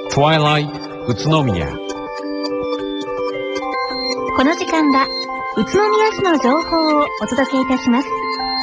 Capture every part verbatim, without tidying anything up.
Twilight 宇都宮。 この時間は宇都宮市の情報をお届けいたします。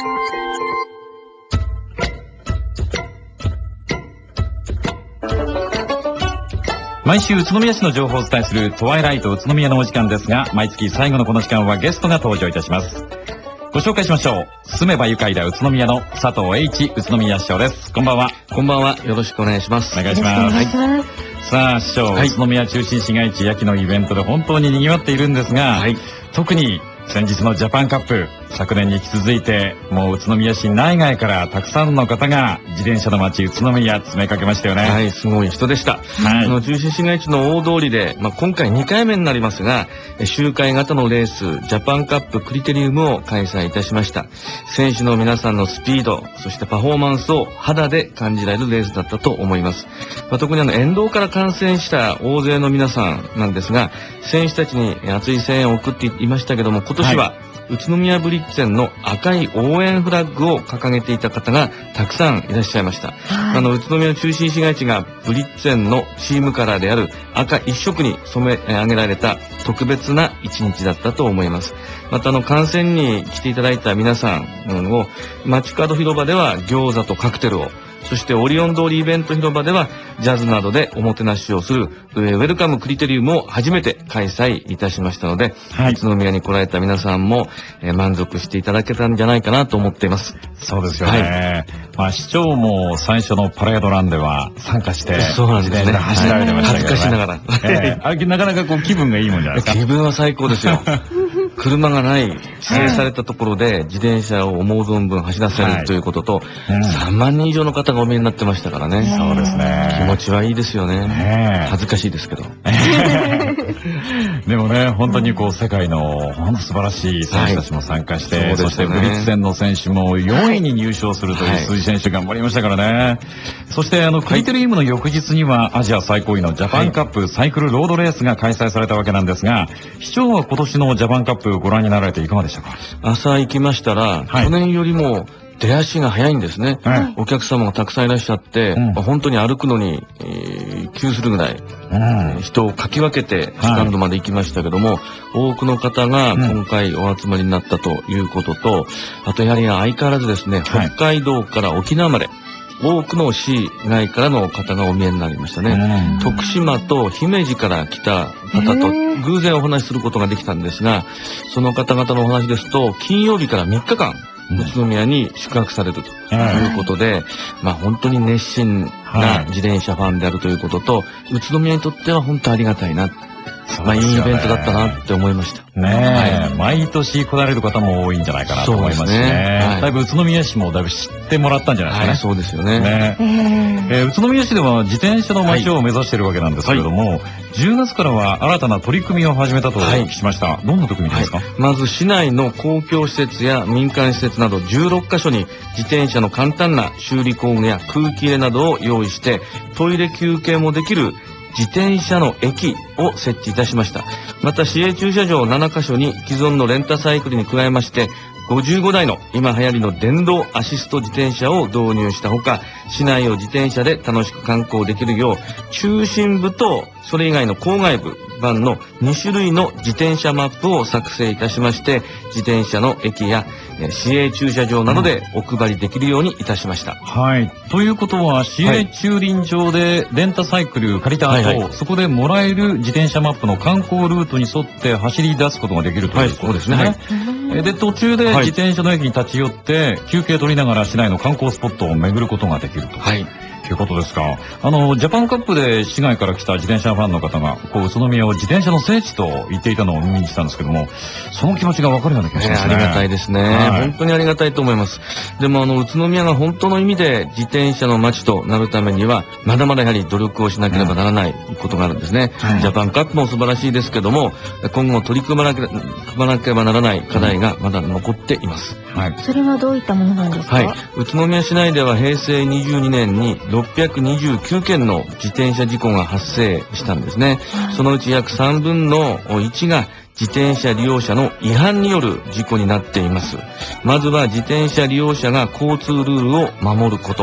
毎週宇都宮市の情報をお伝えするトワイライト宇都宮のお時間ですが、毎月最後のこの時間はゲストが登場いたします。ご紹介しましょう。住めば愉快だ宇都宮の佐藤栄一宇都宮市長です。こんばんは。 こんばんは。よろしくお願いします。 お願いします。 はい、 さあ市長、はい、宇都宮中心市街地秋のイベントで本当に賑わっているんですが、はい、特に先日のジャパンカップ、昨年に引き続いてもう宇都宮市内外からたくさんの方が自転車の街宇都宮詰めかけましたよね。 はい、すごい人でした。はい、あの中心市街地の大通りで、まあ、今回にかいめになりますが、周回型のレースジャパンカップクリテリウムを開催いたしました。選手の皆さんのスピード、そしてパフォーマンスを肌で感じられるレースだったと思います。まあ、特にあの沿道から観戦した大勢の皆さんなんですが、選手たちに熱い声援を送っていましたけども、今年は、はい、宇都宮ブリッツェンの赤い応援フラッグを掲げていた方がたくさんいらっしゃいました。はい、あの宇都宮の中心市街地がブリッツェンのチームカラーである赤一色に染め上げられた特別な一日だったと思います。またあの観戦に来ていただいた皆さんを街角広場では餃子とカクテルを、そしてオリオン通りイベント広場ではジャズなどでおもてなしをするウェルカムクリテリウムを初めて開催いたしましたので、はい、宇都宮に来られた皆さんも、えー、満足していただけたんじゃないかなと思っています。 そうですよね。はい、まあ市長も最初のパレードランでは参加してそうなんですね、 走られてましたけどね。 恥ずかしながら、 えー、あなかなかこう気分がいいもんじゃないですか。 気分は最高ですよ。車がない指定されたところで自転車を思う存分走らせるということと、はいうん、さんまんにん以上の方がお見えになってましたからね。 そうですね。 気持ちはいいですよね。ね恥ずかしいですけど。 でもね、本当にこう世界の本当素晴らしい選手たちも参加して、はい そ, ね、そしてブリッツェンの選手もよんいに入賞するという鈴木選手頑張りましたからね。はい、そしてあのクリテリウムの翌日にはアジア最高位のジャパンカップサイクルロードレースが開催されたわけなんですが、市長は今年のジャパンカップご覧になられていかがでしたか？ 朝行きましたら、はい、去年よりも出足が早いんですね。はい、お客様がたくさんいらっしゃって、うん、本当に歩くのに、えー、急するぐらい、うん、人をかき分けてスタンドまで行きましたけども、はい、多くの方が今回お集まりになったということと、うん、あとやはり相変わらずですね、北海道から沖縄まで多くの市外からの方がお見えになりましたね。徳島と姫路から来た方と偶然お話しすることができたんですが、その方々のお話ですと金曜日からみっかかん宇都宮に宿泊されるということで、まあ本当に熱心な自転車ファンであるということと、宇都宮にとっては本当ありがたいな、まあいいイベントだったなって思いました。 ねえ、はい、毎年来られる方も多いんじゃないかなと思いますしね。ねはい、だいぶ宇都宮市もだいぶ知ってもらったんじゃないですかね。はい、 そうですよね。 ねえー、宇都宮市では自転車の街を目指しているわけなんですけれども、はい、じゅうがつからは新たな取り組みを始めたと聞きました。はい、どんな取り組みですか？はい、 まず市内の公共施設や民間施設などじゅうろっかしょに自転車の簡単な修理工具や空気入れなどを用意してトイレ休憩もできる自転車の駅を設置いたしました。また市営駐車場ななかしょに既存のレンタサイクルに加えましてごじゅうごだいの今流行りの電動アシスト自転車を導入したほか、市内を自転車で楽しく観光できるよう中心部とそれ以外の郊外部版のにしゅるいの自転車マップを作成いたしまして、自転車の駅や市営駐車場などでお配りできるようにいたしました。 はい。ということは市営駐輪場でレンタサイクル借りた後、はいはい、そこでもらえる自転車マップの観光ルートに沿って走り出すことができるということですね。はい、そうですね。はい、で途中で自転車の駅に立ち寄って休憩取りながら市内の観光スポットを巡ることができると。はい。ということですか。あのジャパンカップで市外から来た自転車ファンの方がこう宇都宮を自転車の聖地と言っていたのを耳にしたんですけども、その気持ちが分かるような気がしますね。 ありがたいですね、はい、本当にありがたいと思います。でもあの宇都宮が本当の意味で自転車の街となるためにはまだまだやはり努力をしなければならないことがあるんですね。うん、ジャパンカップも素晴らしいですけども、今後取り組まなければ、組まなければならない課題がまだ残っています。 はい、それはどういったものなんですか？ はい、宇都宮市内では平成にじゅうにねんにろっぴゃくにじゅうきゅうけんの自転車事故が発生したんですね。そのうち約さんぶんのいちが自転車利用者の違反による事故になっています。まずは自転車利用者が交通ルールを守ること、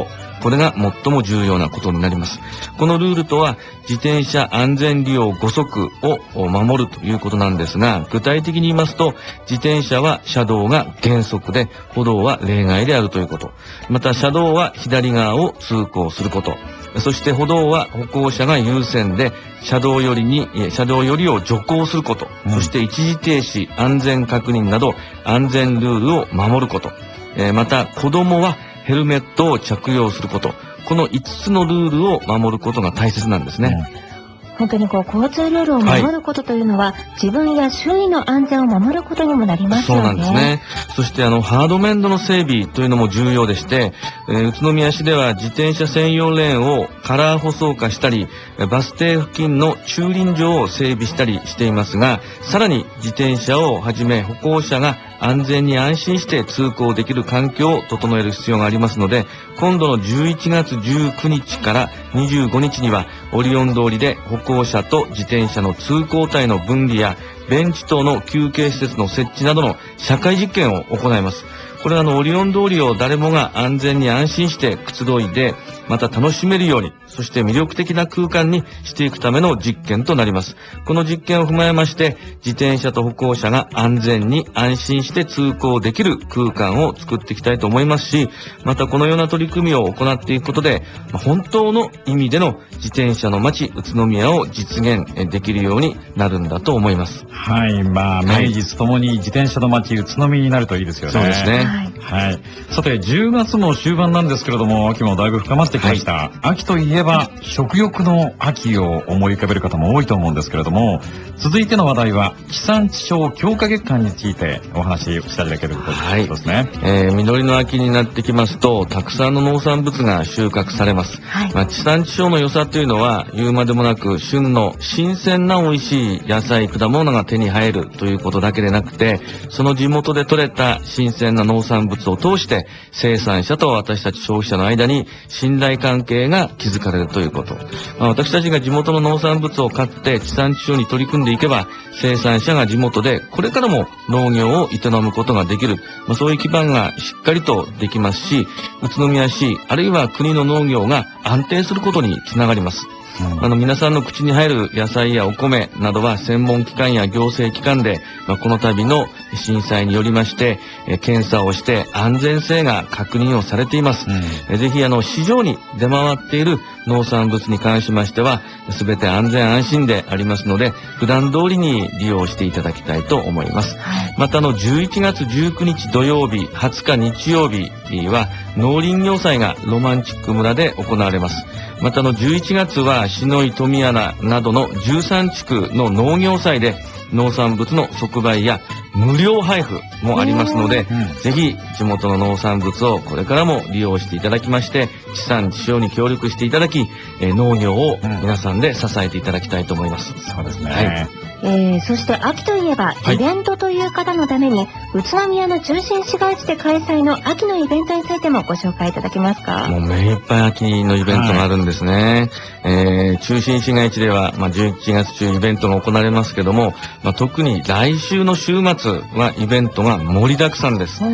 これが最も重要なことになります。このルールとは、自転車安全利用ご則を守るということなんですが、具体的に言いますと、自転車は車道が原則で、歩道は例外であるということ。また車道は左側を通行すること。そして歩道は歩行者が優先で、車道寄りに、車道寄りを徐行すること。うん、そして一時停止、安全確認など安全ルールを守ること。えー、また子供はヘルメットを着用すること。このいつつのルールを守ることが大切なんですね。うん本当にこう交通ルールを守ることというのは、はい、自分や周囲の安全を守ることにもなりますよね。 そうなんですね。そしてあのハード面度の整備というのも重要でして、えー、宇都宮市では自転車専用レーンをカラー舗装化したり、バス停付近の駐輪場を整備したりしていますが、さらに自転車をはじめ歩行者が安全に安心して通行できる環境を整える必要がありますので、今度のじゅういちがつじゅうくにちからにじゅうごにちにはオリオン通りで歩行者と自転車の通行帯の分離やベンチ等の休憩施設の設置などの社会実験を行います。これはあのオリオン通りを誰もが安全に安心してくつろいでまた楽しめるように、そして魅力的な空間にしていくための実験となります。この実験を踏まえまして、自転車と歩行者が安全に安心して通行できる空間を作っていきたいと思いますし、またこのような取り組みを行っていくことで、本当の意味での自転車の街宇都宮を実現できるようになるんだと思います。 はい、まあ名実ともに自転車の街宇都宮になるといいですよね。 そうですね。 はい。さてじゅうがつも終盤なんですけれども、秋もだいぶ深まってきました。はい、秋といえば食欲の秋を思い浮かべる方も多いと思うんですけれども、続いての話題は地産地消強化月間についてお話ししていただけるということですね。はい、 えー、実りの秋になってきますと、たくさんの農産物が収穫されます。はい、まあ、地産地消の良さというのは言うまでもなく、旬の新鮮な美味しい野菜果物が手に入るということだけでなくて、その地元で採れた新鮮な農産物を通して生産者と私たち消費者の間に信頼関係が築かれるということ。まあ、私たちが地元の農産物を買って地産地消に取り組んでいけば、生産者が地元でこれからも農業を営むことができる、まあ、そういう基盤がしっかりとできますし、宇都宮市あるいは国の農業が安定することにつながります。うん、あの皆さんの口に入る野菜やお米などは専門機関や行政機関で、まあ、この度の震災によりましてえ検査をして安全性が確認をされています。うん、えぜひあの市場に出回っている農産物に関しましては全て安全安心でありますので、普段通りに利用していただきたいと思います。はい、またあのじゅういちがつじゅうくにち土曜日、はつか日曜日は農林業祭がロマンチック村で行われます。またあのじゅういちがつは篠井富穴などのじゅうさんちくの農業祭で農産物の即売や無料配布もありますので、うん、ぜひ地元の農産物をこれからも利用していただきまして、地産地消に協力していただき、えー、農業を皆さんで支えていただきたいと思います。 うん、そうですね。 はい、 えー、そして秋といえばイベントという方のために、はい、宇都宮の中心市街地で開催の秋のイベントについてもご紹介いただけますか？ もう目いっぱい秋のイベントがあるんですね。はい、えー、中心市街地では、まあ、じゅういちがつ中イベントが行われますけども、まあ、特に来週の週末はイベントが盛りだくさんです。うん、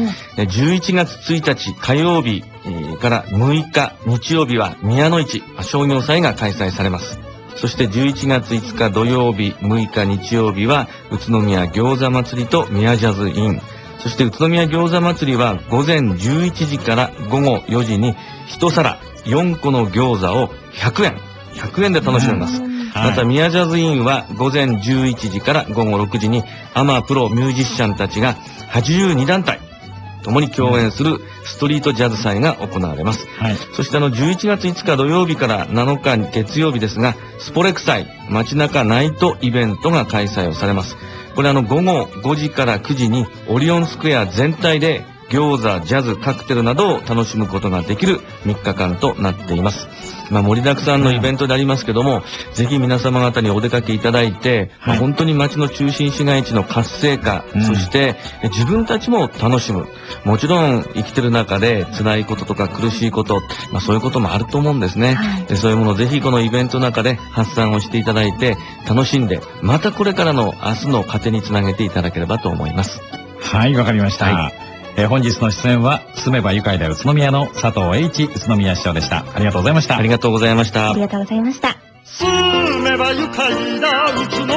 じゅういちがつついたち火曜日からむいか日曜日は宮の市商業祭が開催されます。そしてじゅういちがついつか土曜日、むいか日曜日は宇都宮餃子祭りと宮ジャズイン。そして宇都宮餃子祭りは午前じゅういちじからごごよじに一皿よんこの餃子をひゃくえん、ひゃくえんで楽しめます。また宮ジャズインは午前じゅういちじからごごろくじにアマプロミュージシャンたちがはちじゅうにだんたい共に共演するストリートジャズ祭が行われます。はい、そしてあのじゅういちがついつか土曜日からなのか月曜日ですが、スポレク祭街中ナイトイベントが開催をされます。これあのごごごじからくじにオリオンスクエア全体で餃子、ジャズ、カクテルなどを楽しむことができるみっかかんとなっています。まあ、盛りだくさんのイベントでありますけども、ぜひ皆様方にお出かけいただいて、はい、まあ、本当に街の中心市街地の活性化、うん、そして自分たちも楽しむ。もちろん生きてる中で辛いこととか苦しいこと、まあ、そういうこともあると思うんですね。はい、でそういうものをぜひこのイベントの中で発散をしていただいて楽しんで、またこれからの明日の糧につなげていただければと思います。 はい、わかりました。はい、 えー、本日の出演は住めば愉快だ宇都宮の佐藤栄一宇都宮市長でした。ありがとうございました。 ありがとうございました。 ありがとうございました。 住めば愉快だ宇都宮